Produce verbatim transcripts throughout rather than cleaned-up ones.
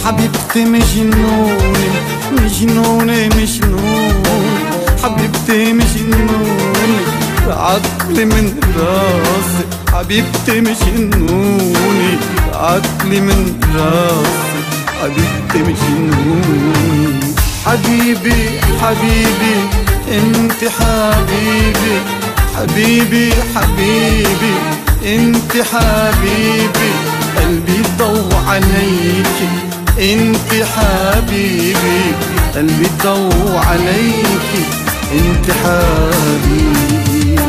حبيبتي مجنونة مجنونة مجنونة، حبيبتي مجنونة عقلي من راسي، حبيبتي مجنونة عقلي من راسي، حبيبتي مجنونة. حبيبي حبيبي انت حبيبي، حبيبي حبيبي انت حبيبي، قلبي ضو عليكي انت حبيبي، قلبي ضو عليكي انت حبيبي.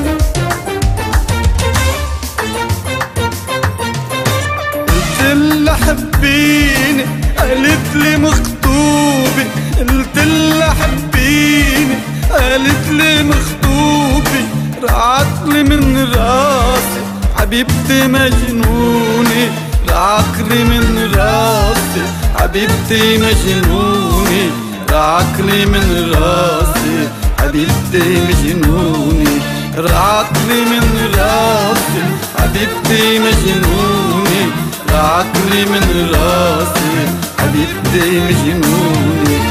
قلتلها حبيني قالت لي مخطوبة، قلتلها حبيني قالت لي مخطوبة، رعتلي من راسي حبيبتي مجنونة، رعقلي من راسي حبيبتي مجنونة، رعقلي من راسي حبيبتي مجنونة، رعقلي من راسي حبيبتي مجنونة، رعقلي من راسي حبيبتي مجنونة.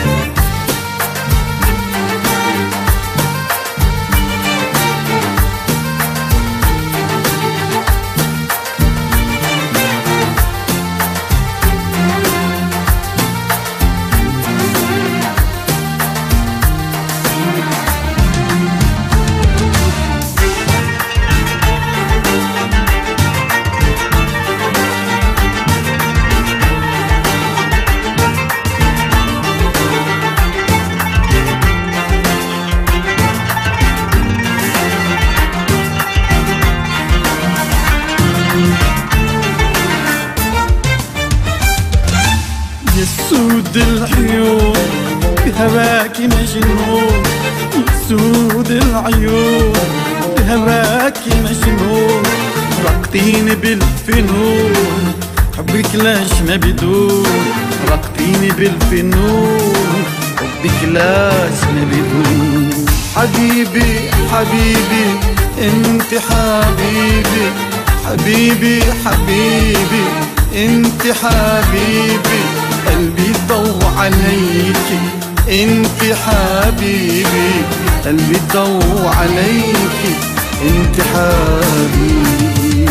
يسود العيون بهواكي مجنون، يسود العيون بهواكي مجنون، رقتيني بالفنون حبك لاش ما بدون، رقتيني بالفنون حبك لاش ما بدون. حبيبي حبيبي انت حبيبي، حبيبي حبيبي انت حبيبي، قلبي ضو عليكي انت حبيبي، قلبي ضو عليكي انت حبيبي.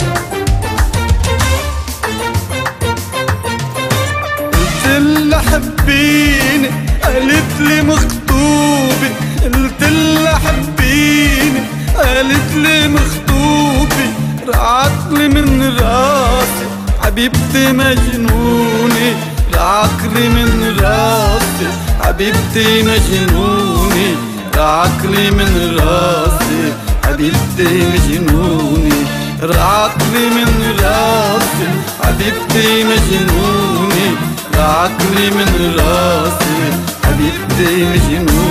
قلتلها حبيني قالت لي مخطوبة، قلتلها حبيني قالت لي مخطوبة، رعتلي من راسي حبيبتي مجنونة، رعقلي من راسي حبيبتي مجنونة، رعقلي من راسي حبيبتي مجنونة، رعقلي من راسي حبيبتي مجنونة، رعقلي من راسي حبيبتي مجنونة.